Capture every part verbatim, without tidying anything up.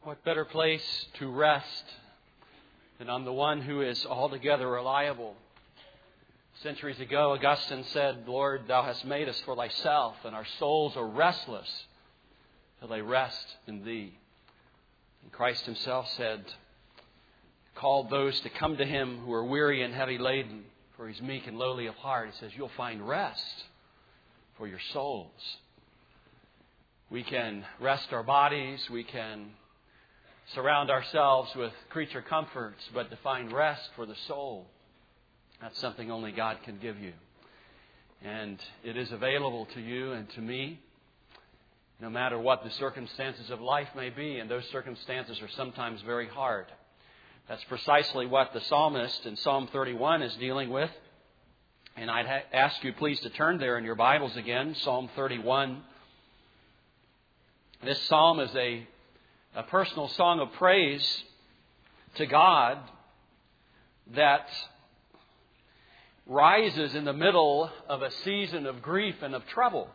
What better place to rest than on the one who is altogether reliable? Centuries ago, Augustine said, Lord, Thou hast made us for Thyself, and our souls are restless till they rest in Thee. And Christ Himself said, called those to come to Him who are weary and heavy laden, for He's meek and lowly of heart. He says, you'll find rest for your souls. We can rest our bodies, we can surround ourselves with creature comforts, but to find rest for the soul, that's something only God can give you. And it is available to you and to me, no matter what the circumstances of life may be. And those circumstances are sometimes very hard. That's precisely what the psalmist in Psalm thirty-one is dealing with. And I'd ha- ask you please to turn there in your Bibles again, Psalm thirty-one. This psalm is a, a personal song of praise to God that rises in the middle of a season of grief and of trouble.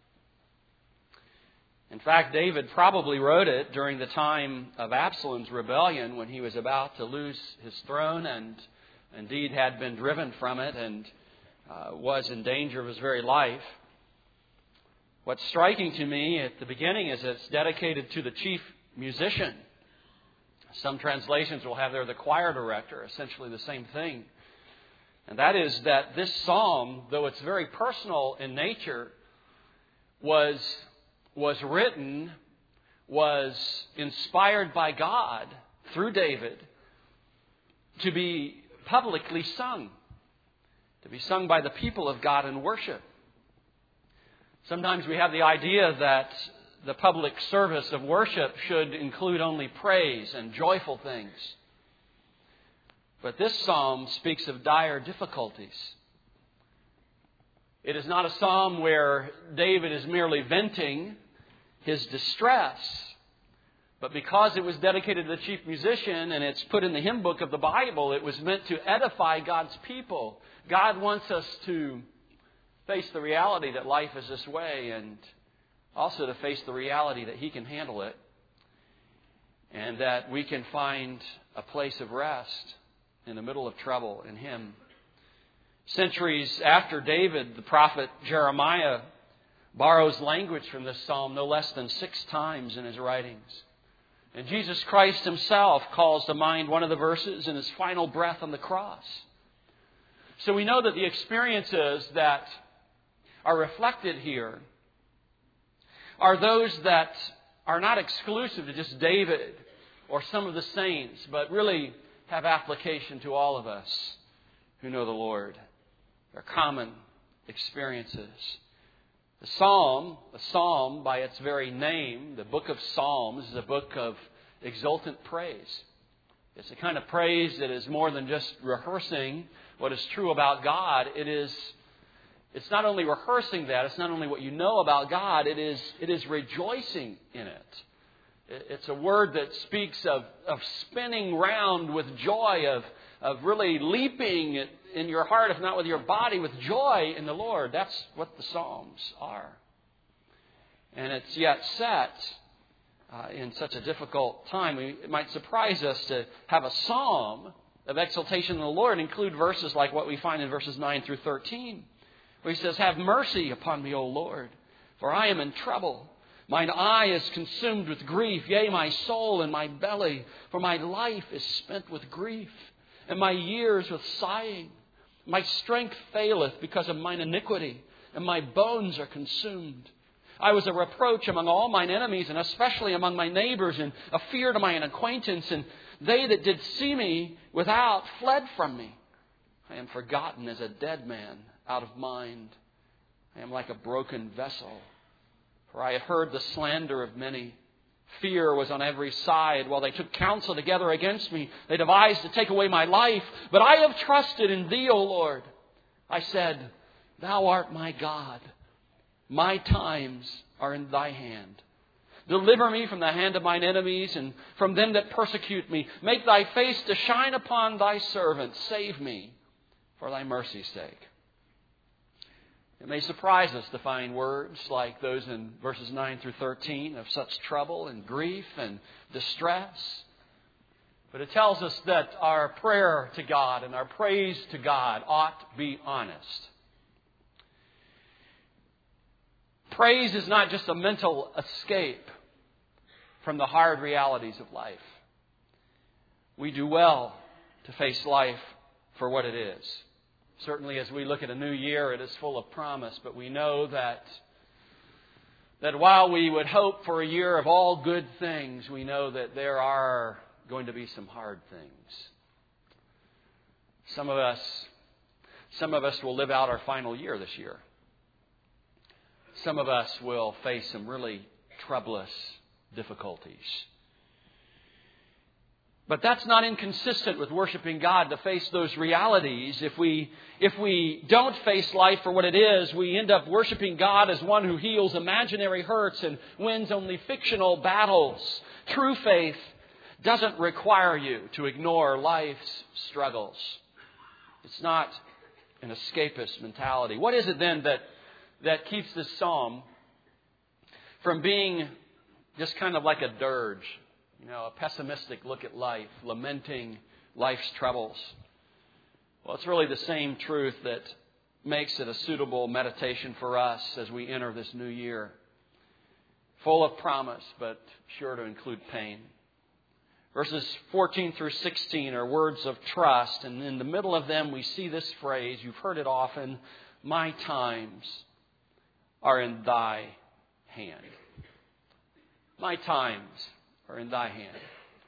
In fact, David probably wrote it during the time of Absalom's rebellion, when he was about to lose his throne and indeed had been driven from it and uh, was in danger of his very life. What's striking to me at the beginning is it's dedicated to the chief musician. Some translations will have there the choir director, essentially the same thing. And that is that this psalm, though it's very personal in nature, was, was written, was inspired by God through David to be publicly sung, to be sung by the people of God in worship. Sometimes we have the idea that the public service of worship should include only praise and joyful things. But this psalm speaks of dire difficulties. It is not a psalm where David is merely venting his distress, but because it was dedicated to the chief musician and it's put in the hymn book of the Bible, it was meant to edify God's people. God wants us to face the reality that life is this way, and also to face the reality that He can handle it, and that we can find a place of rest in the middle of trouble in Him. Centuries after David, the prophet Jeremiah borrows language from this psalm no less than six times in his writings. And Jesus Christ Himself calls to mind one of the verses in His final breath on the cross. So we know that the experiences that are reflected here are those that are not exclusive to just David or some of the saints, but really have application to all of us who know the Lord. They're common experiences. The Psalm, the Psalm by its very name, the book of Psalms, is a book of exultant praise. It's a kind of praise that is more than just rehearsing what is true about God. It is It's not only rehearsing that, it's not only what you know about God, it is it is rejoicing in it. It's a word that speaks of, of spinning round with joy, of, of really leaping in your heart, if not with your body, with joy in the Lord. That's what the Psalms are. And it's yet set uh, in such a difficult time. We, it might surprise us to have a psalm of exaltation in the Lord include verses like what we find in verses nine through thirteen. Where He says, have mercy upon me, O Lord, for I am in trouble. Mine eye is consumed with grief, yea, my soul and my belly, for my life is spent with grief, and my years with sighing. My strength faileth because of mine iniquity, and my bones are consumed. I was a reproach among all mine enemies, and especially among my neighbors, and a fear to mine acquaintance, and they that did see me without fled from me. I am forgotten as a dead man, out of mind. I am like a broken vessel. For I have heard the slander of many. Fear was on every side. While they took counsel together against me, they devised to take away my life. But I have trusted in Thee, O Lord. I said, Thou art my God. My times are in Thy hand. Deliver me from the hand of mine enemies and from them that persecute me. Make Thy face to shine upon Thy servant. Save me for Thy mercy's sake. It may surprise us to find words like those in verses nine through thirteen of such trouble and grief and distress. But it tells us that our prayer to God and our praise to God ought to be honest. Praise is not just a mental escape from the hard realities of life. We do well to face life for what it is. Certainly as we look at a new year, it is full of promise, but we know that, that while we would hope for a year of all good things, we know that there are going to be some hard things. Some of us, some of us will live out our final year this year. Some of us will face some really troublous difficulties. But that's not inconsistent with worshiping God to face those realities. If we, if we don't face life for what it is, we end up worshiping God as one who heals imaginary hurts and wins only fictional battles. True faith doesn't require you to ignore life's struggles. It's not an escapist mentality. What is it then that, that keeps this psalm from being just kind of like a dirge? You know, a pessimistic look at life, lamenting life's troubles. Well, it's really the same truth that makes it a suitable meditation for us as we enter this new year. Full of promise, but sure to include pain. Verses fourteen through sixteen are words of trust, and in the middle of them we see this phrase, you've heard it often, my times are in thy hand. My times are in thy hand.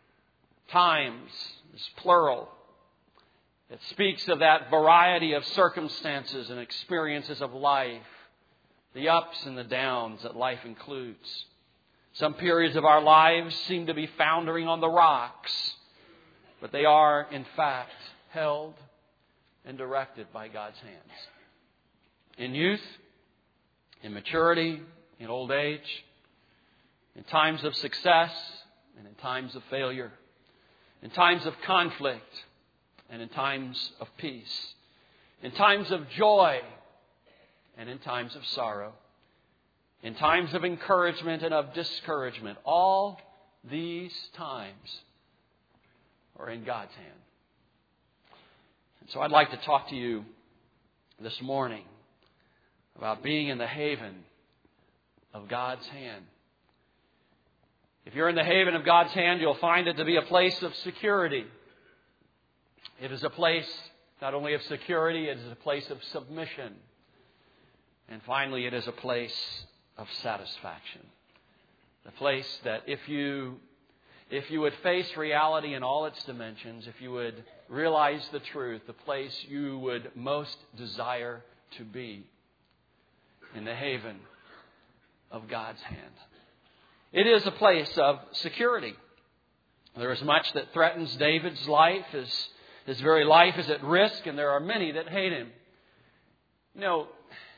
Times is plural. It speaks of that variety of circumstances and experiences of life, the ups and the downs that life includes. Some periods of our lives seem to be foundering on the rocks, but they are, in fact, held and directed by God's hands. In youth, in maturity, in old age, in times of success, and in times of failure, in times of conflict, and in times of peace, in times of joy, and in times of sorrow, in times of encouragement and of discouragement. All these times are in God's hand. And so I'd like to talk to you this morning about being in the haven of God's hand. If you're in the haven of God's hand, you'll find it to be a place of security. It is a place not only of security, it is a place of submission. And finally, it is a place of satisfaction. The place that if you, if you would face reality in all its dimensions, if you would realize the truth, the place you would most desire to be, in the haven of God's hand. It is a place of security. There is much that threatens David's life. His, his very life is at risk, and there are many that hate him. You know,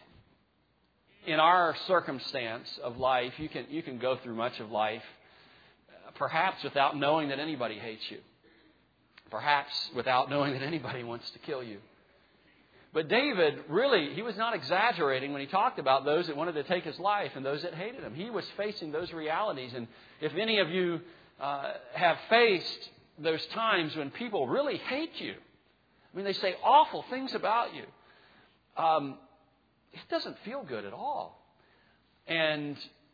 in our circumstance of life, you can, you can go through much of life, uh, perhaps without knowing that anybody hates you. Perhaps without knowing that anybody wants to kill you. But David, really, he was not exaggerating when he talked about those that wanted to take his life and those that hated him. He was facing those realities. And if any of you uh, have faced those times when people really hate you, I mean, they say awful things about you, um, it doesn't feel good at all. And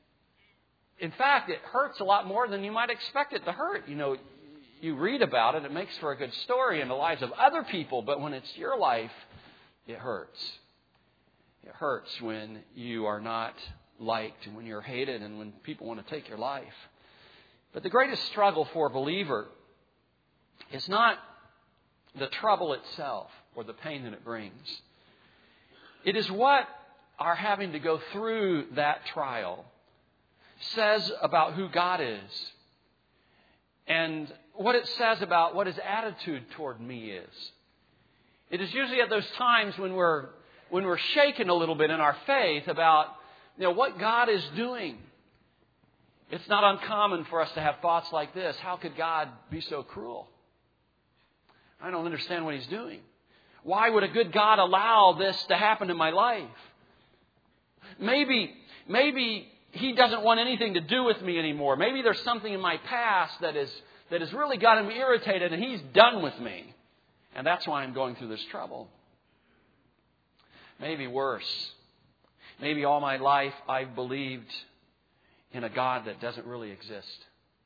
in fact, it hurts a lot more than you might expect it to hurt. You know, you read about it, it makes for a good story in the lives of other people, but when it's your life, it hurts. It hurts when you are not liked and when you're hated and when people want to take your life. But the greatest struggle for a believer is not the trouble itself or the pain that it brings. It is what our having to go through that trial says about who God is and what it says about what His attitude toward me is. It is usually at those times when we're when we're shaken a little bit in our faith about, you know, what God is doing. It's not uncommon for us to have thoughts like this. How could God be so cruel? I don't understand what He's doing. Why would a good God allow this to happen in my life? Maybe, maybe he doesn't want anything to do with me anymore. Maybe there's something in my past that is that has really got him irritated and he's done with me. And that's why I'm going through this trouble. Maybe worse. Maybe all my life I've believed in a God that doesn't really exist.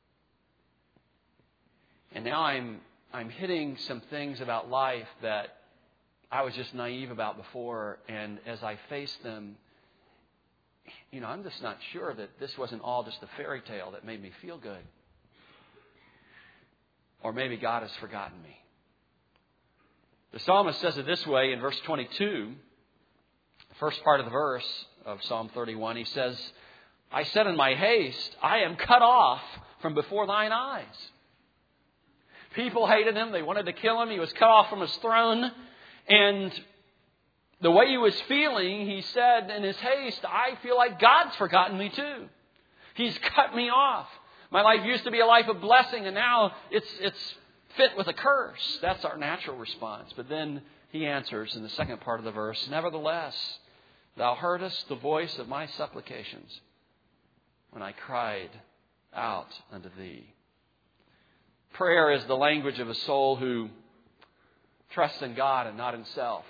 And now I'm I'm hitting some things about life that I was just naive about before, and as I face them, you know, I'm just not sure that this wasn't all just a fairy tale that made me feel good. Or maybe God has forgotten me. The psalmist says it this way in verse twenty-two, the first part of the verse of Psalm thirty-one. He says, I said in my haste, I am cut off from before thine eyes. People hated him. They wanted to kill him. He was cut off from his throne. And the way he was feeling, he said in his haste, I feel like God's forgotten me too. He's cut me off. My life used to be a life of blessing, and now it's it's fit with a curse. That's our natural response. But then he answers in the second part of the verse, nevertheless, thou heardest the voice of my supplications when I cried out unto thee. Prayer is the language of a soul who trusts in God and not in self.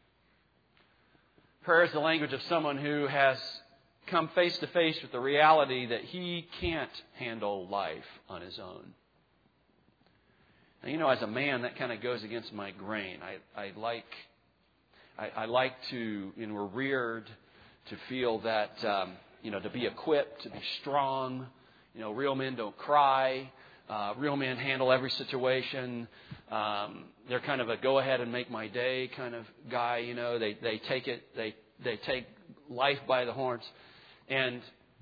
Prayer is the language of someone who has come face to face with the reality that he can't handle life on his own. Now, you know, as a man, that kind of goes against my grain. I, I like, I, I like to, you know, we're reared to feel that, um, you know, to be equipped, to be strong. You know, real men don't cry. Uh, real men handle every situation. Um, they're kind of a go ahead and make my day kind of guy. You know, they they take it, they they take life by the horns. And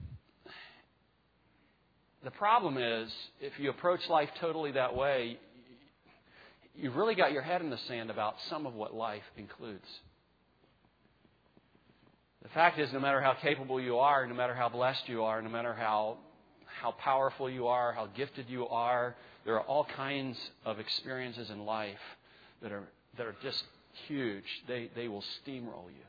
the problem is, if you approach life totally that way, you've really got your head in the sand about some of what life includes. The fact is, no matter how capable you are, no matter how blessed you are, no matter how how powerful you are, how gifted you are, there are all kinds of experiences in life that are that are just huge. They they will steamroll you.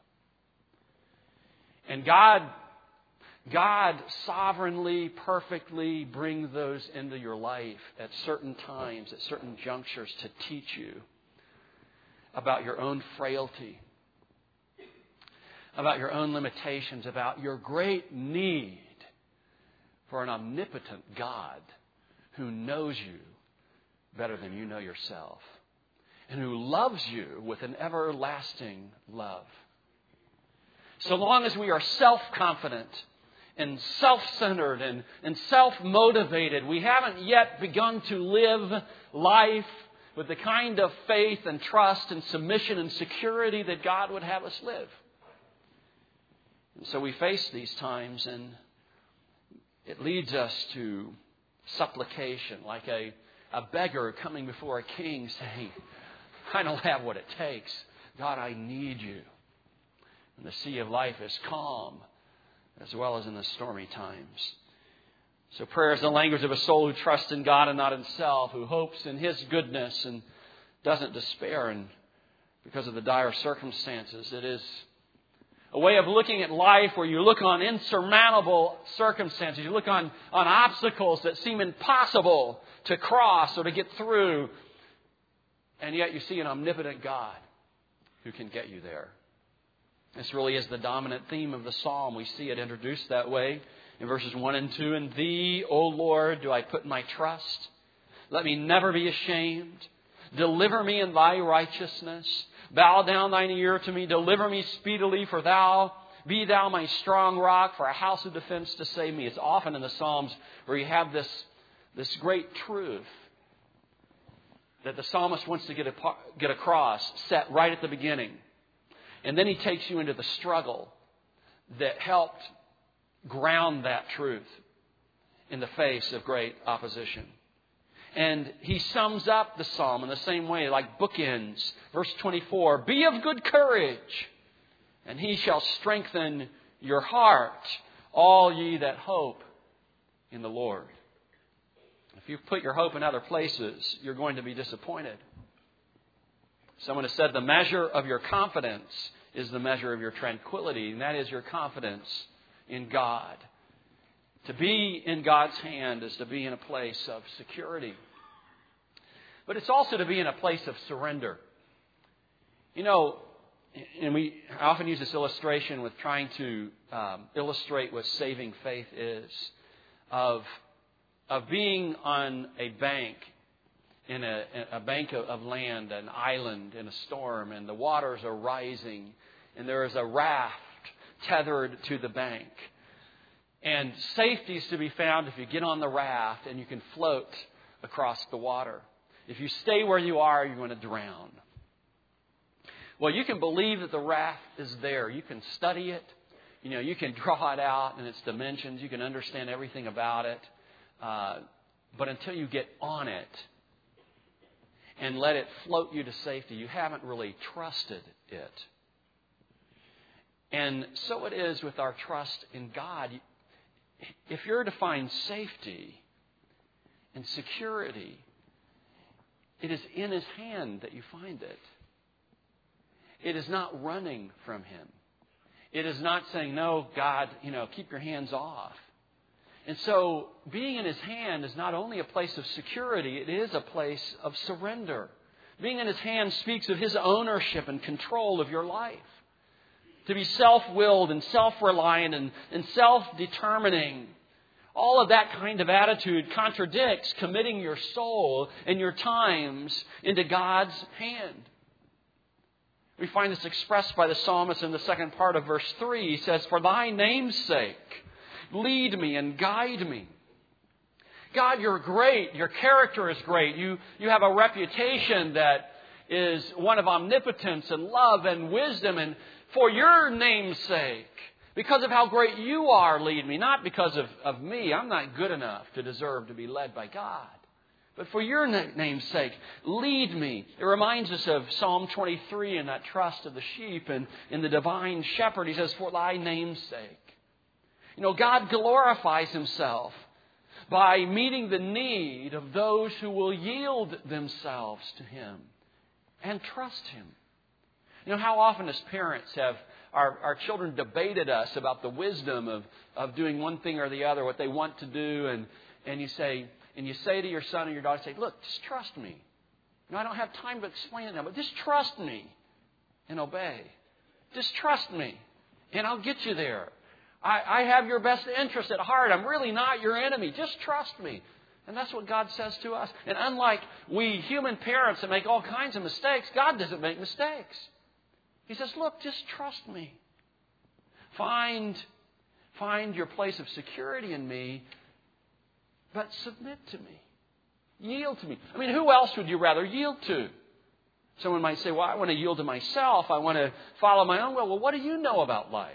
And God God sovereignly, perfectly brings those into your life at certain times, at certain junctures, to teach you about your own frailty, about your own limitations, about your great need for an omnipotent God who knows you better than you know yourself and who loves you with an everlasting love. So long as we are self-confident and self-centered and, and self-motivated, we haven't yet begun to live life with the kind of faith and trust and submission and security that God would have us live. And so we face these times, and it leads us to supplication, like a, a beggar coming before a king saying, I don't have what it takes. God, I need you. And the sea of life is calm, as well as in the stormy times. So prayer is the language of a soul who trusts in God and not in self, who hopes in His goodness and doesn't despair and because of the dire circumstances. It is a way of looking at life where you look on insurmountable circumstances. You look on, on obstacles that seem impossible to cross or to get through. And yet you see an omnipotent God who can get you there. This really is the dominant theme of the psalm. We see it introduced that way in verses one and two. In Thee, O Lord, do I put my trust. Let me never be ashamed. Deliver me in Thy righteousness. Bow down Thine ear to me. Deliver me speedily, for Thou, be Thou my strong rock, for a house of defense to save me. It's often in the Psalms where you have this, this great truth that the psalmist wants to get, a, get across, set right at the beginning. And then he takes you into the struggle that helped ground that truth in the face of great opposition. And he sums up the psalm in the same way, like bookends. Verse twenty-four, be of good courage, and He shall strengthen your heart, all ye that hope in the Lord. If you put your hope in other places, you're going to be disappointed. Someone has said the measure of your confidence is the measure of your tranquility, and that is your confidence in God. To be in God's hand is to be in a place of security. But it's also to be in a place of surrender. You know, and we I often use this illustration with trying to um, illustrate what saving faith is, of, of being on a bank, in a, a bank of, of land, an island in a storm, and the waters are rising, and there is a raft tethered to the bank. And safety is to be found if you get on the raft and you can float across the water. If you stay where you are, you're going to drown. Well, you can believe that the raft is there. You can study it. You know, you can draw it out in its dimensions. You can understand everything about it. Uh, but until you get on it and let it float you to safety, you haven't really trusted it. And so it is with our trust in God. If you're to find safety and security, it is in His hand that you find it. It is not running from Him. It is not saying, no, God, you know, keep your hands off. And so being in His hand is not only a place of security, it is a place of surrender. Being in His hand speaks of His ownership and control of your life. To be self-willed and self-reliant and, and self-determining. All of that kind of attitude contradicts committing your soul and your times into God's hand. We find this expressed by the psalmist in the second part of verse three. He says, "For thy name's sake, lead me and guide me." God, you're great. Your character is great. You, you have a reputation that is one of omnipotence and love and wisdom. And for your name's sake, because of how great you are, lead me. Not because of, of me. I'm not good enough to deserve to be led by God. But for your name's sake, lead me. It reminds us of Psalm twenty-three and that trust of the sheep and in the divine shepherd. He says, for thy name's sake. You know, God glorifies Himself by meeting the need of those who will yield themselves to Him and trust Him. You know, how often as parents have our, our children debated us about the wisdom of, of doing one thing or the other, what they want to do, and, and you say, and you say to your son or your daughter, say, look, just trust me. You know, I don't have time to explain it now, but just trust me and obey. Just trust me, and I'll get you there. I, I have your best interest at heart. I'm really not your enemy. Just trust me. And that's what God says to us. And unlike we human parents that make all kinds of mistakes, God doesn't make mistakes. He says, look, just trust me. Find, find your place of security in me, but submit to me. Yield to me. I mean, who else would you rather yield to? Someone might say, well, I want to yield to myself. I want to follow my own will. Well, what do you know about life?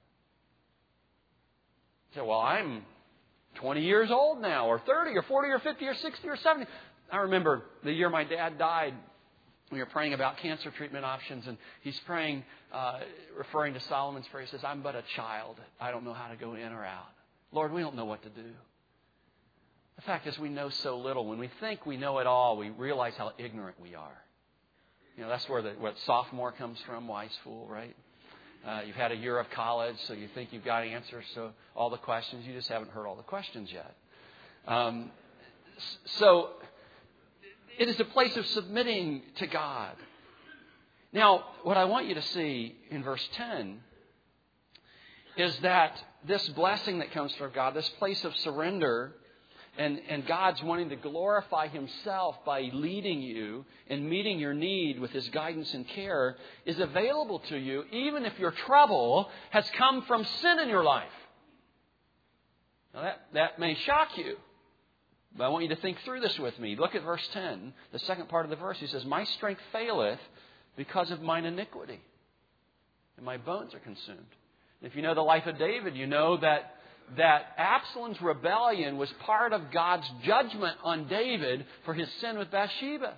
You say, well, I'm twenty years old now, or thirty, or forty, or fifty, or sixty, or seventy. I remember the year my dad died, we were praying about cancer treatment options, and he's praying, uh, referring to Solomon's prayer. He says, I'm but a child. I don't know how to go in or out. Lord, we don't know what to do. The fact is, we know so little. When we think we know it all, we realize how ignorant we are. You know, that's where the what sophomore comes from, wise fool, right? Uh, you've had a year of college, so you think you've got answers to all the questions. You just haven't heard all the questions yet. Um, so it is a place of submitting to God. Now, what I want you to see in verse ten is that this blessing that comes from God, this place of surrender, and, and God's wanting to glorify Himself by leading you and meeting your need with His guidance and care, is available to you even if your trouble has come from sin in your life. Now that, that may shock you, but I want you to think through this with me. Look at verse ten, the second part of the verse. He says, my strength faileth because of mine iniquity, and my bones are consumed. If you know the life of David, you know that that Absalom's rebellion was part of God's judgment on David for his sin with Bathsheba.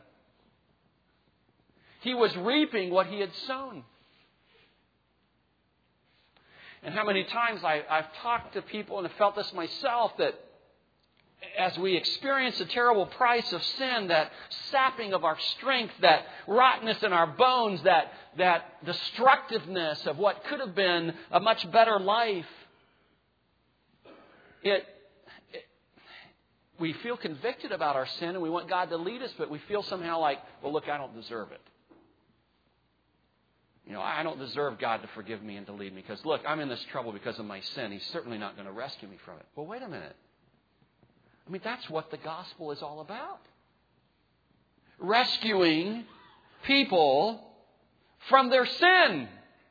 He was reaping what he had sown. And how many times I, I've talked to people and have felt this myself, that as we experience the terrible price of sin, that sapping of our strength, that rottenness in our bones, that, that destructiveness of what could have been a much better life, it, it we feel convicted about our sin and we want God to lead us, but we feel somehow like, well, look, I don't deserve it. You know, I don't deserve God to forgive me and to lead me because, look, I'm in this trouble because of my sin. He's certainly not going to rescue me from it. Well, wait a minute. I mean, that's what the gospel is all about. Rescuing people from their sin.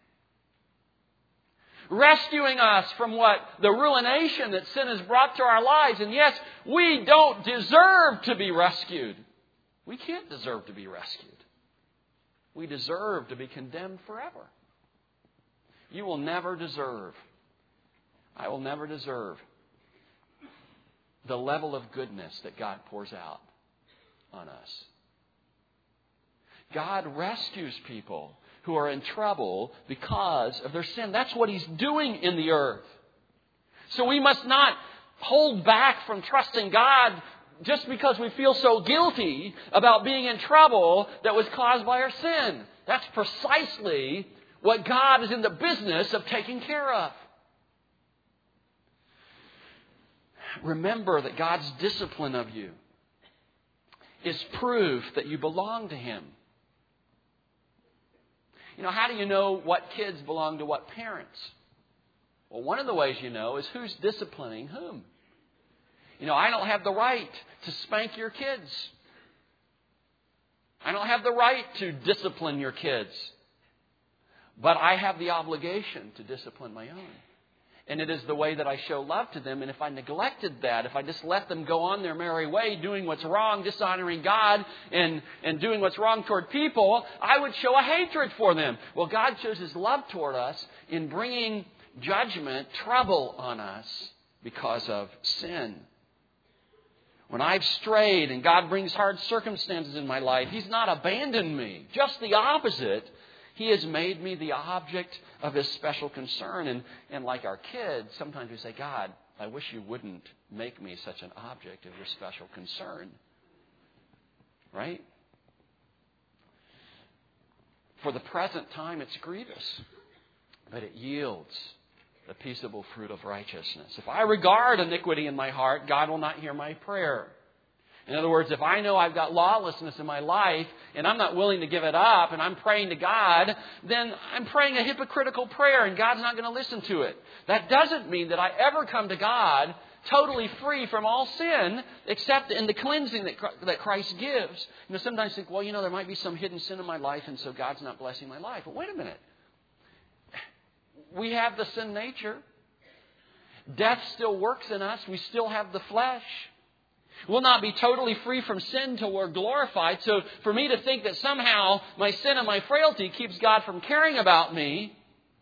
Rescuing us from what? The ruination that sin has brought to our lives. And yes, we don't deserve to be rescued. We can't deserve to be rescued. We deserve to be condemned forever. You will never deserve. I will never deserve the level of goodness that God pours out on us. God rescues people who are in trouble because of their sin. That's what He's doing in the earth. So we must not hold back from trusting God just because we feel so guilty about being in trouble that was caused by our sin. That's precisely what God is in the business of taking care of. Remember that God's discipline of you is proof that you belong to Him. You know, how do you know what kids belong to what parents? Well, one of the ways you know is who's disciplining whom. You know, I don't have the right to spank your kids. I don't have the right to discipline your kids. But I have the obligation to discipline my own. And it is the way that I show love to them. And if I neglected that, if I just let them go on their merry way, doing what's wrong, dishonoring God, and, and doing what's wrong toward people, I would show a hatred for them. Well, God shows His love toward us in bringing judgment, trouble on us because of sin. When I've strayed and God brings hard circumstances in my life, He's not abandoned me. Just the opposite. He has made me the object of His special concern. And, and like our kids, sometimes we say, God, I wish You wouldn't make me such an object of Your special concern. Right? For the present time, it's grievous, but it yields the peaceable fruit of righteousness. If I regard iniquity in my heart, God will not hear my prayer. In other words, if I know I've got lawlessness in my life and I'm not willing to give it up and I'm praying to God, then I'm praying a hypocritical prayer and God's not going to listen to it. That doesn't mean that I ever come to God totally free from all sin except in the cleansing that Christ gives. You know, sometimes I think, well, you know, there might be some hidden sin in my life and so God's not blessing my life. But wait a minute. We have the sin nature. Death still works in us. We still have the flesh. We'll not be totally free from sin until we're glorified. So for me to think that somehow my sin and my frailty keeps God from caring about me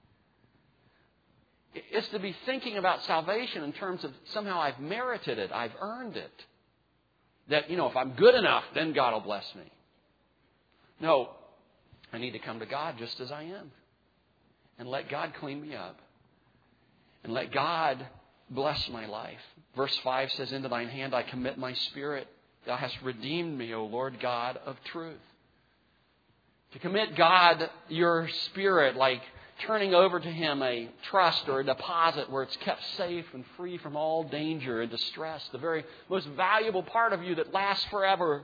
is to be thinking about salvation in terms of somehow I've merited it. I've earned it. That, you know, if I'm good enough, then God will bless me. No, I need to come to God just as I am. And let God clean me up. And let God bless my life. Verse five says, into Thine hand I commit my spirit. Thou hast redeemed me, O Lord God of truth. To commit God your spirit, like turning over to Him a trust or a deposit where it's kept safe and free from all danger and distress. The very most valuable part of you that lasts forever.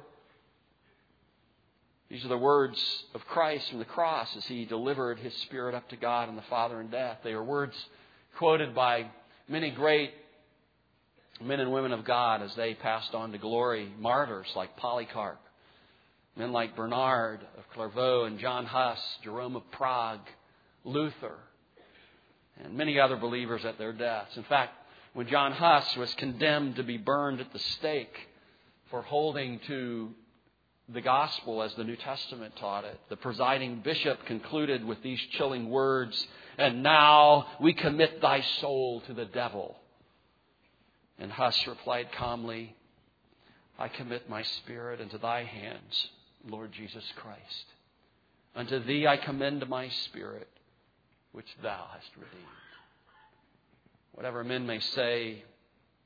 These are the words of Christ from the cross as He delivered His Spirit up to God and the Father in death. They are words quoted by many great men and women of God as they passed on to glory. Martyrs like Polycarp, men like Bernard of Clairvaux and John Huss, Jerome of Prague, Luther, and many other believers at their deaths. In fact, when John Huss was condemned to be burned at the stake for holding to the gospel as the New Testament taught it, the presiding bishop concluded with these chilling words, and now we commit thy soul to the devil. And Huss replied calmly, I commit my spirit into thy hands, Lord Jesus Christ. Unto thee I commend my spirit, which thou hast redeemed. Whatever men may say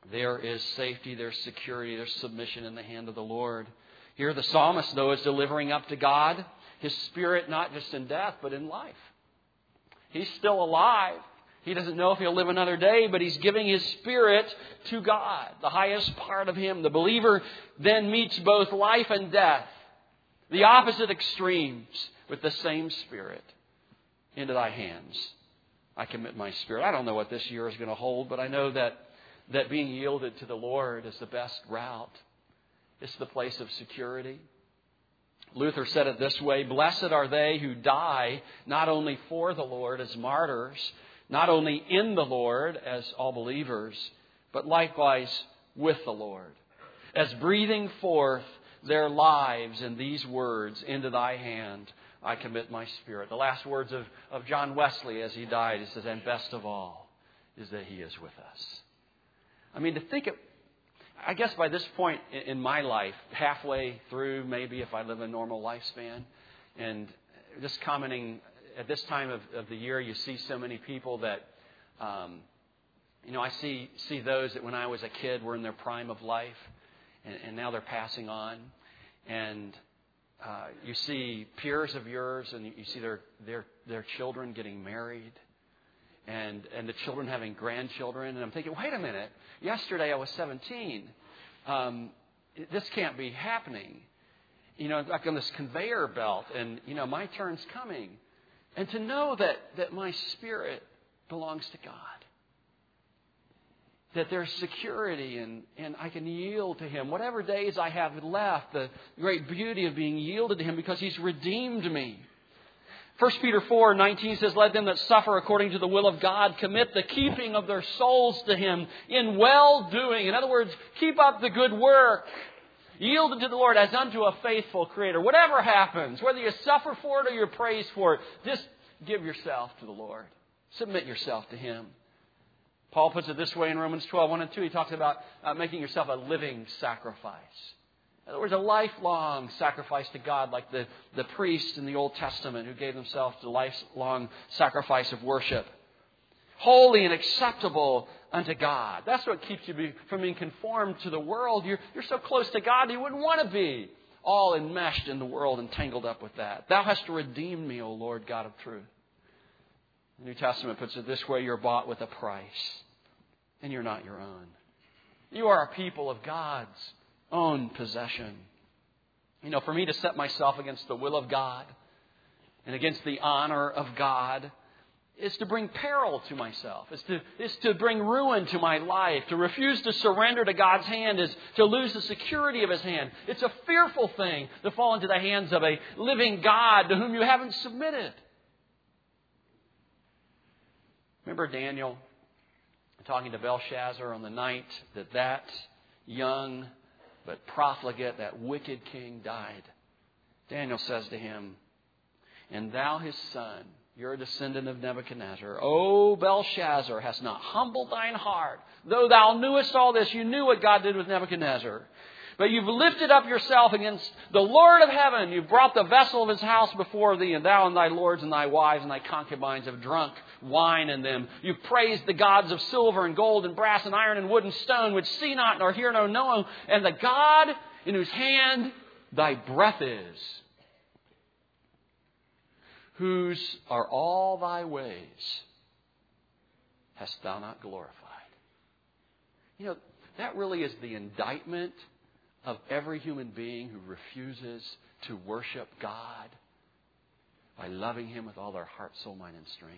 there is safety, there's security, there's submission in the hand of the Lord. Here the psalmist, though, is delivering up to God his spirit, not just in death, but in life. He's still alive. He doesn't know if he'll live another day, but he's giving his spirit to God, the highest part of him. The believer then meets both life and death, the opposite extremes, with the same spirit. Into thy hands I commit my spirit. I don't know what this year is going to hold, but I know that, that being yielded to the Lord is the best route. It's the place of security. Luther said it this way: blessed are they who die not only for the Lord as martyrs, not only in the Lord as all believers, but likewise with the Lord, as breathing forth their lives in these words, into thy hand I commit my spirit. The last words of, of John Wesley as he died, he says, and best of all is that he is with us. I mean, to think of, I guess by this point in my life, halfway through, maybe if I live a normal lifespan, and just commenting at this time of, of the year, you see so many people that, um, you know, I see see those that when I was a kid were in their prime of life, and, and now they're passing on, and uh, you see peers of yours, and you see their their their children getting married, and and the children having grandchildren, and I'm thinking, wait a minute, yesterday I was seventeen. Um, this can't be happening. You know, like on this conveyor belt, and you know, my turn's coming. And to know that, that my spirit belongs to God. That there's security and, and I can yield to Him. Whatever days I have left, the great beauty of being yielded to Him because He's redeemed me. First Peter four nineteen says, let them that suffer according to the will of God commit the keeping of their souls to Him in well-doing. In other words, keep up the good work. Yielded to the Lord as unto a faithful Creator. Whatever happens, whether you suffer for it or you're praised for it, just give yourself to the Lord. Submit yourself to Him. Paul puts it this way in Romans twelve, one and two. He talks about uh, making yourself a living sacrifice. In other words, a lifelong sacrifice to God, like the, the priests in the Old Testament who gave themselves to lifelong sacrifice of worship. Holy and acceptable unto God. That's what keeps you from being conformed to the world. You're, you're so close to God, you wouldn't want to be all enmeshed in the world and tangled up with that. Thou hast redeemed me, O Lord God of truth. The New Testament puts it this way: you're bought with a price, and you're not your own. You are a people of God's own possession. You know, for me to set myself against the will of God and against the honor of God is to bring peril to myself. It's to, it's to bring ruin to my life. To refuse to surrender to God's hand is to lose the security of His hand. It's a fearful thing to fall into the hands of a living God to whom you haven't submitted. Remember Daniel talking to Belshazzar on the night that that young but profligate, that wicked king died. Daniel says to him, and thou his son, you're a descendant of Nebuchadnezzar. O Belshazzar, hast not humbled thine heart. Though thou knewest all this, you knew what God did with Nebuchadnezzar. But you've lifted up yourself against the Lord of heaven. You've brought the vessel of His house before thee, and thou and thy lords and thy wives and thy concubines have drunk wine in them. You've praised the gods of silver and gold and brass and iron and wood and stone, which see not nor hear nor know, and the God in whose hand thy breath is. Whose are all thy ways, hast thou not glorified? You know, that really is the indictment of every human being who refuses to worship God by loving Him with all their heart, soul, mind, and strength.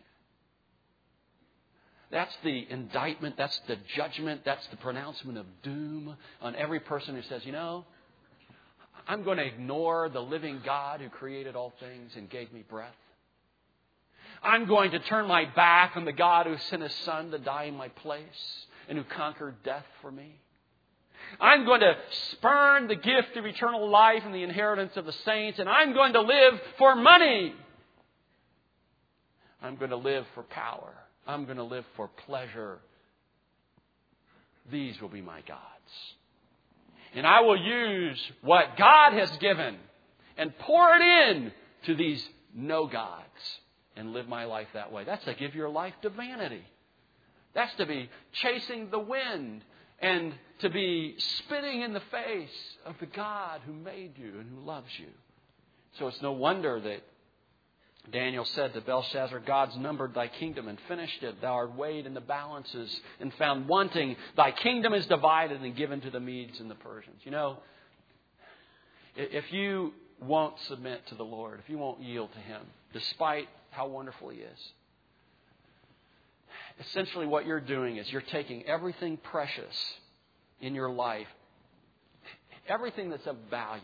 That's the indictment, that's the judgment, that's the pronouncement of doom on every person who says, you know, I'm going to ignore the living God who created all things and gave me breath. I'm going to turn my back on the God who sent His Son to die in my place and who conquered death for me. I'm going to spurn the gift of eternal life and the inheritance of the saints, and I'm going to live for money. I'm going to live for power. I'm going to live for pleasure. These will be my gods. And I will use what God has given and pour it in to these no gods and live my life that way. That's to give your life to vanity. That's to be chasing the wind and to be spitting in the face of the God who made you and who loves you. So it's no wonder that Daniel said to Belshazzar, God's numbered thy kingdom and finished it. Thou art weighed in the balances and found wanting. Thy kingdom is divided and given to the Medes and the Persians. You know, if you won't submit to the Lord, if you won't yield to Him, despite how wonderful He is, essentially what you're doing is you're taking everything precious in your life, everything that's of value,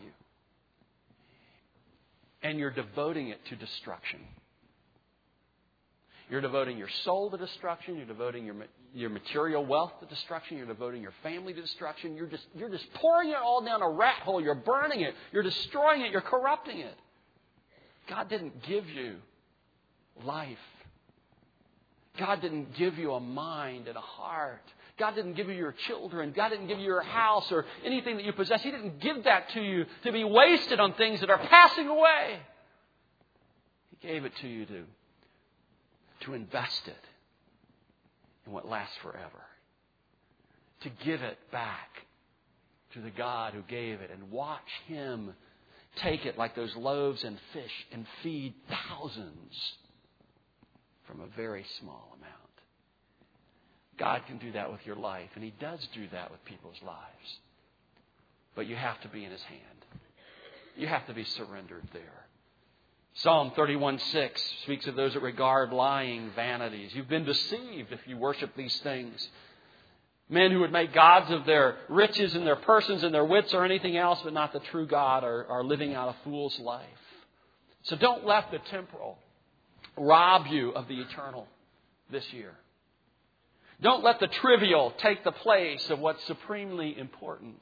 and you're devoting it to destruction. You're devoting your soul to destruction. You're devoting your your material wealth to destruction. You're devoting your family to destruction. You're just you're just pouring it all down a rat hole. You're burning it. You're destroying it. You're corrupting it. God didn't give you life. God didn't give you a mind and a heart. God didn't give you your children. God didn't give you your house or anything that you possess. He didn't give that to you to be wasted on things that are passing away. He gave it to you to, to invest it in what lasts forever. To give it back to the God who gave it and watch Him take it like those loaves and fish and feed thousands from a very small amount. God can do that with your life, and He does do that with people's lives. But you have to be in His hand. You have to be surrendered there. Psalm thirty-one six speaks of those that regard lying vanities. You've been deceived if you worship these things. Men who would make gods of their riches and their persons and their wits or anything else, but not the true God, are, are living out a fool's life. So don't let the temporal rob you of the eternal this year. Don't let the trivial take the place of what's supremely important.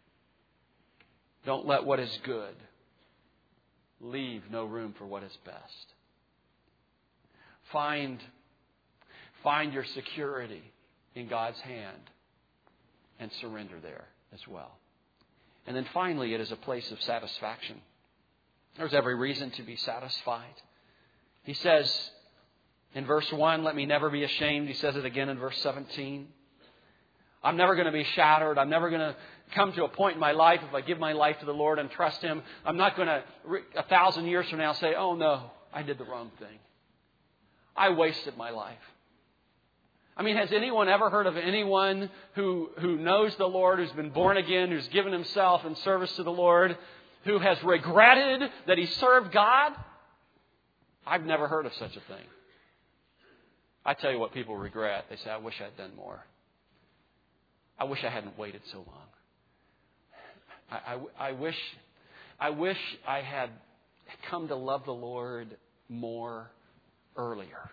Don't let what is good leave no room for what is best. Find, find your security in God's hand and surrender there as well. And then finally, it is a place of satisfaction. There's every reason to be satisfied. He says in verse one, let me never be ashamed. He says it again in verse seventeen. I'm never going to be shattered. I'm never going to come to a point in my life, if I give my life to the Lord and trust Him, I'm not going to, a thousand years from now, say, oh no, I did the wrong thing. I wasted my life. I mean, has anyone ever heard of anyone who, who knows the Lord, who's been born again, who's given himself in service to the Lord, who has regretted that he served God? I've never heard of such a thing. I tell you what people regret. They say, I wish I'd done more. I wish I hadn't waited so long. I, I, I wish I wish I had come to love the Lord more earlier.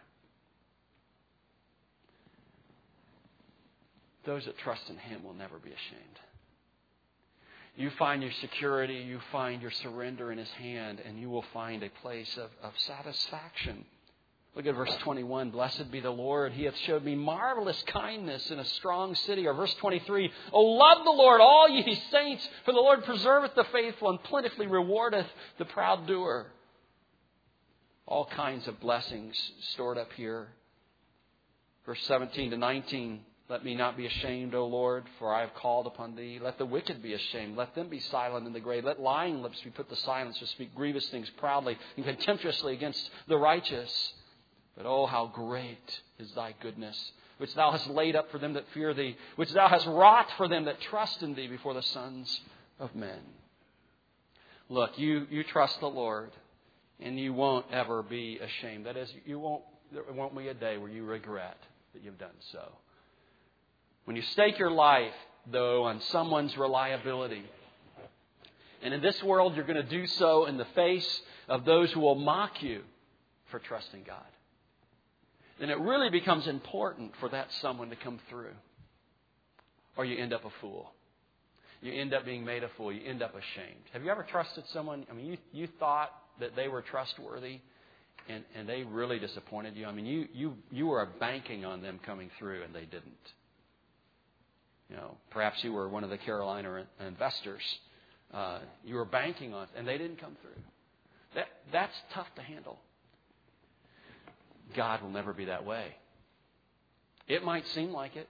Those that trust in Him will never be ashamed. You find your security, you find your surrender in His hand, and you will find a place of, of satisfaction. Look at verse twenty-one. Blessed be the Lord. He hath showed me marvelous kindness in a strong city. Or verse twenty-three. O love the Lord, all ye saints, for the Lord preserveth the faithful and plentifully rewardeth the proud doer. All kinds of blessings stored up here. Verse seventeen to nineteen. Let me not be ashamed, O Lord, for I have called upon Thee. Let the wicked be ashamed. Let them be silent in the grave. Let lying lips be put to silence, who speak grievous things proudly and contemptuously against the righteous. But oh, how great is Thy goodness, which Thou hast laid up for them that fear Thee, which Thou hast wrought for them that trust in Thee before the sons of men. Look, you, you trust the Lord, and you won't ever be ashamed. That is, you won't, there won't be a day where you regret that you've done so. When you stake your life, though, on someone's reliability, and in this world you're going to do so in the face of those who will mock you for trusting God, then it really becomes important for that someone to come through. Or you end up a fool. You end up being made a fool. You end up ashamed. Have you ever trusted someone? I mean, you, you thought that they were trustworthy, and, and they really disappointed you. I mean, you, you, you were banking on them coming through, and they didn't. You know, perhaps you were one of the Carolina investors. Uh, you were banking on, and they didn't come through. That, that's tough to handle. God will never be that way. It might seem like it.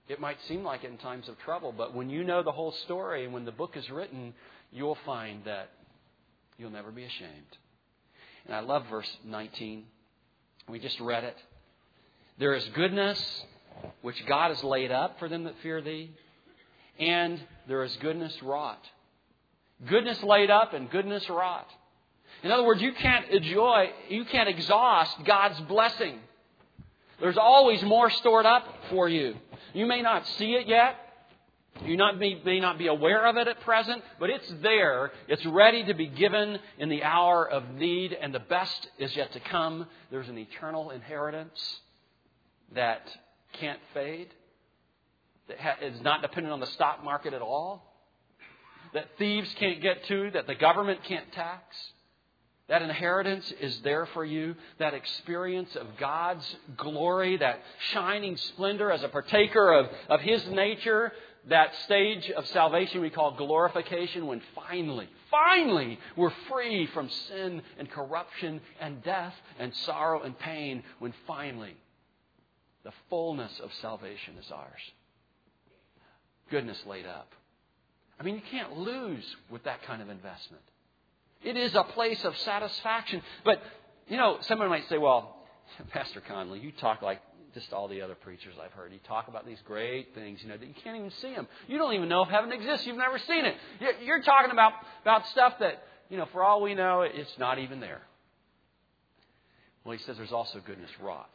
It might seem like it in times of trouble, but when you know the whole story and when the book is written, you'll find that you'll never be ashamed. And I love verse nineteen. We just read it. There is goodness which God has laid up for them that fear Thee, and there is goodness wrought. Goodness laid up and goodness wrought. In other words, you can't enjoy, you can't exhaust God's blessing. There's always more stored up for you. You may not see it yet. You not be, may not be aware of it at present, but it's there. It's ready to be given in the hour of need, and the best is yet to come. There's an eternal inheritance that can't fade, that ha- is not dependent on the stock market at all, that thieves can't get to, that the government can't tax. That inheritance is there for you. That experience of God's glory, that shining splendor as a partaker of, of His nature, that stage of salvation we call glorification, when finally, finally we're free from sin and corruption and death and sorrow and pain, when finally the fullness of salvation is ours. Goodness laid up. I mean, you can't lose with that kind of investment. It is a place of satisfaction. But, you know, someone might say, well, Pastor Conley, you talk like just all the other preachers I've heard. You talk about these great things, you know, that you can't even see them. You don't even know if heaven exists. You've never seen it. You're talking about, about stuff that, you know, for all we know, it's not even there. Well, he says there's also goodness wrought.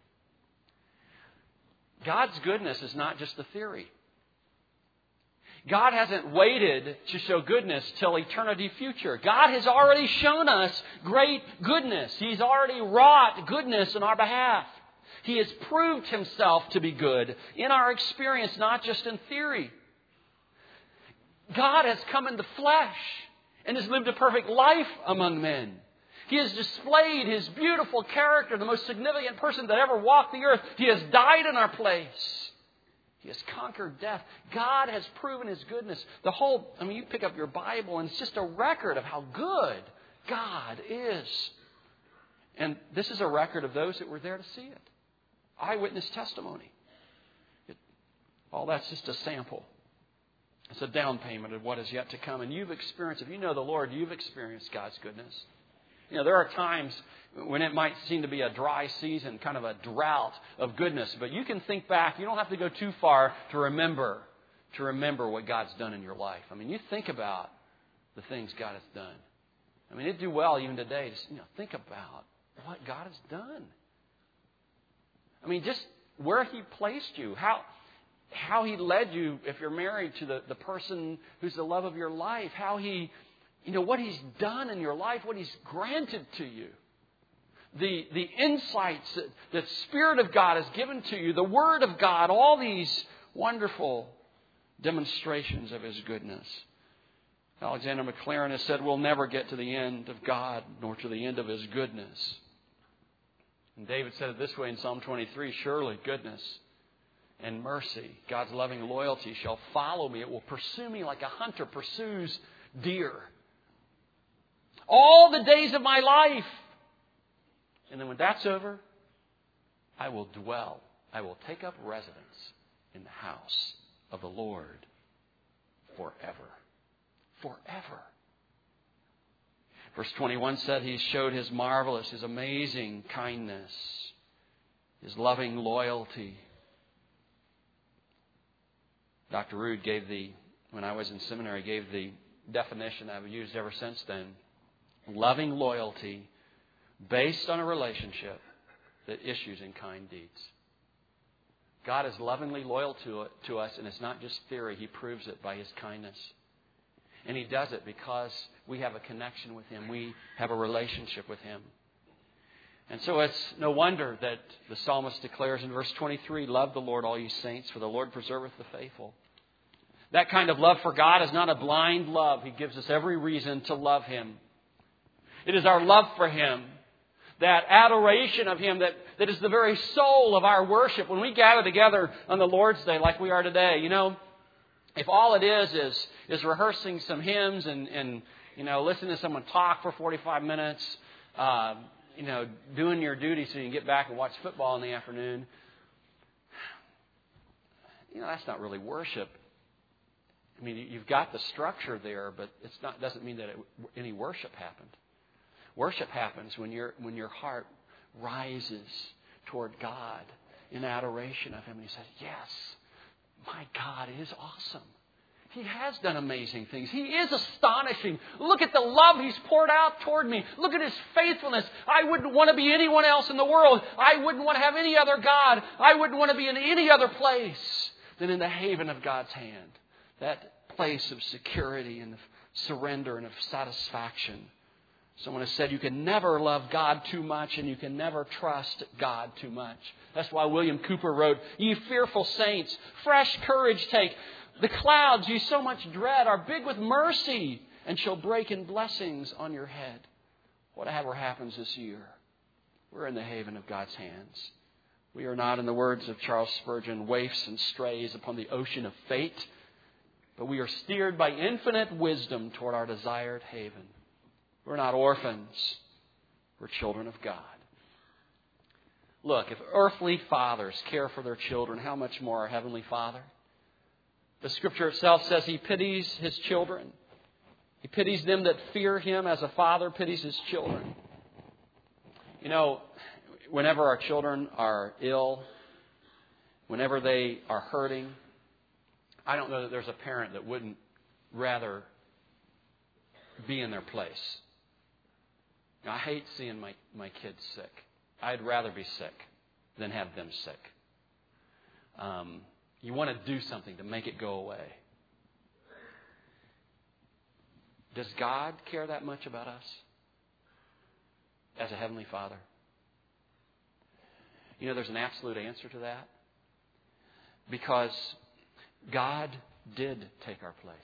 God's goodness is not just a theory. God hasn't waited to show goodness till eternity future. God has already shown us great goodness. He's already wrought goodness on our behalf. He has proved Himself to be good in our experience, not just in theory. God has come in the flesh and has lived a perfect life among men. He has displayed His beautiful character, the most significant person that ever walked the earth. He has died in our place. He has conquered death. God has proven His goodness. The whole, I mean, you pick up your Bible and it's just a record of how good God is. And this is a record of those that were there to see it. Eyewitness testimony. It, all that's just a sample. It's a down payment of what is yet to come. And you've experienced, if you know the Lord, you've experienced God's goodness. You know, there are times when it might seem to be a dry season, kind of a drought of goodness. But you can think back. You don't have to go too far to remember, to remember what God's done in your life. I mean, you think about the things God has done. I mean, it'd do well even today to, you know, think about what God has done. I mean, just where He placed you, how how He led you, if you're married, to the, the person who's the love of your life, how He, you know, what He's done in your life, what He's granted to you. The, the insights that the Spirit of God has given to you, the Word of God, all these wonderful demonstrations of His goodness. Alexander Maclaren has said, we'll never get to the end of God nor to the end of His goodness. And David said it this way in Psalm twenty-three, surely goodness and mercy, God's loving loyalty, shall follow me. It will pursue me like a hunter pursues deer. All the days of my life. And then when that's over, I will dwell, I will take up residence in the house of the Lord forever. Forever. Verse twenty-one said He showed His marvelous, His amazing kindness, His loving loyalty. Doctor Rood gave the, when I was in seminary, gave the definition I've used ever since then. Loving loyalty based on a relationship that issues in kind deeds. God is lovingly loyal to, it, to us, and it's not just theory. He proves it by His kindness. And He does it because we have a connection with Him. We have a relationship with Him. And so it's no wonder that the psalmist declares in verse twenty-three, love the Lord, all you saints, for the Lord preserveth the faithful. That kind of love for God is not a blind love. He gives us every reason to love Him. It is our love for Him, that adoration of Him that, that is the very soul of our worship. When we gather together on the Lord's Day like we are today, you know, if all it is is, is rehearsing some hymns and, and, you know, listening to someone talk for forty-five minutes, uh, you know, doing your duty so you can get back and watch football in the afternoon, you know, that's not really worship. I mean, you've got the structure there, but it's not doesn't mean that it, any worship happened. Worship happens when your when your heart rises toward God in adoration of Him, and He says, "Yes, my God is awesome. He has done amazing things. He is astonishing. Look at the love He's poured out toward me. Look at His faithfulness. I wouldn't want to be anyone else in the world. I wouldn't want to have any other God. I wouldn't want to be in any other place than in the haven of God's hand." That place of security and of surrender and of satisfaction. Someone has said you can never love God too much and you can never trust God too much. That's why William Cooper wrote, "Ye fearful saints, fresh courage take. The clouds ye so much dread are big with mercy and shall break in blessings on your head." Whatever happens this year, we're in the haven of God's hands. We are not, in the words of Charles Spurgeon, waifs and strays upon the ocean of fate, but we are steered by infinite wisdom toward our desired haven. We're not orphans. We're children of God. Look, if earthly fathers care for their children, how much more our Heavenly Father? The Scripture itself says He pities His children. He pities them that fear Him as a father pities his children. You know, whenever our children are ill, whenever they are hurting, I don't know that there's a parent that wouldn't rather be in their place. Now, I hate seeing my, my kids sick. I'd rather be sick than have them sick. Um, you want to do something to make it go away. Does God care that much about us as a Heavenly Father? You know, there's an absolute answer to that. Because God did take our place.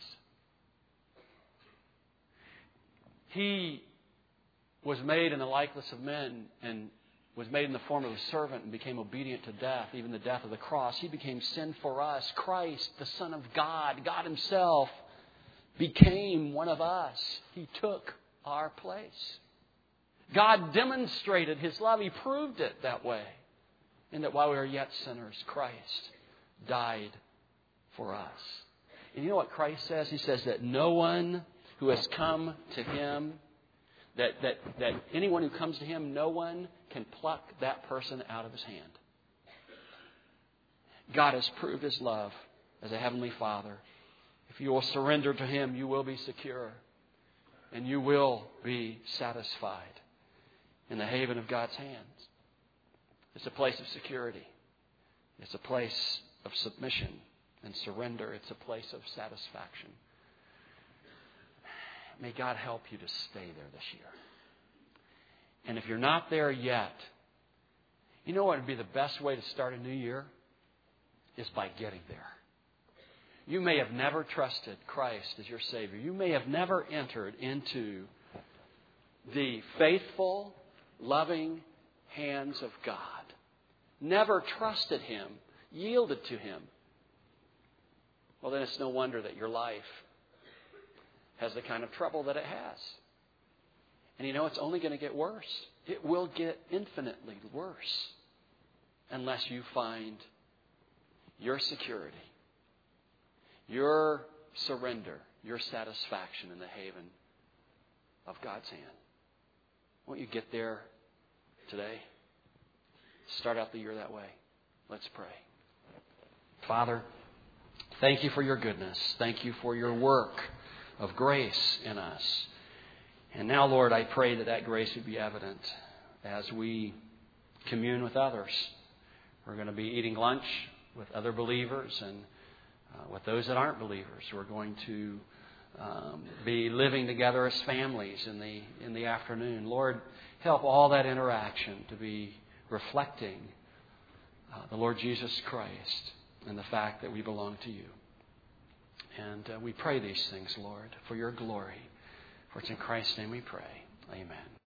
He was made in the likeness of men and was made in the form of a servant and became obedient to death, even the death of the cross. He became sin for us. Christ, the Son of God, God Himself, became one of us. He took our place. God demonstrated His love. He proved it that way. In that while we were yet sinners, Christ died for us. And you know what Christ says? He says that no one who has come to Him, that, that, that anyone who comes to Him, no one can pluck that person out of His hand. God has proved His love as a Heavenly Father. If you will surrender to Him, you will be secure. And you will be satisfied in the haven of God's hands. It's a place of security. It's a place of submission and surrender. It's a place of satisfaction. May God help you to stay there this year. And if you're not there yet, you know what would be the best way to start a new year? Is by getting there. You may have never trusted Christ as your Savior. You may have never entered into the faithful, loving hands of God. Never trusted Him, yielded to Him. Well, then it's no wonder that your life has the kind of trouble that it has. And you know, it's only going to get worse. It will get infinitely worse unless you find your security, your surrender, your satisfaction in the haven of God's hand. Won't you get there today? Start out the year that way. Let's pray. Father, thank You for Your goodness. Thank You for Your work of grace in us. And now, Lord, I pray that that grace would be evident as we commune with others. We're going to be eating lunch with other believers and uh, with those that aren't believers. We're going to um, be living together as families in the in the afternoon. Lord, help all that interaction to be reflecting uh, the Lord Jesus Christ and the fact that we belong to You. And uh, we pray these things, Lord, for Your glory. For it's in Christ's name we pray. Amen.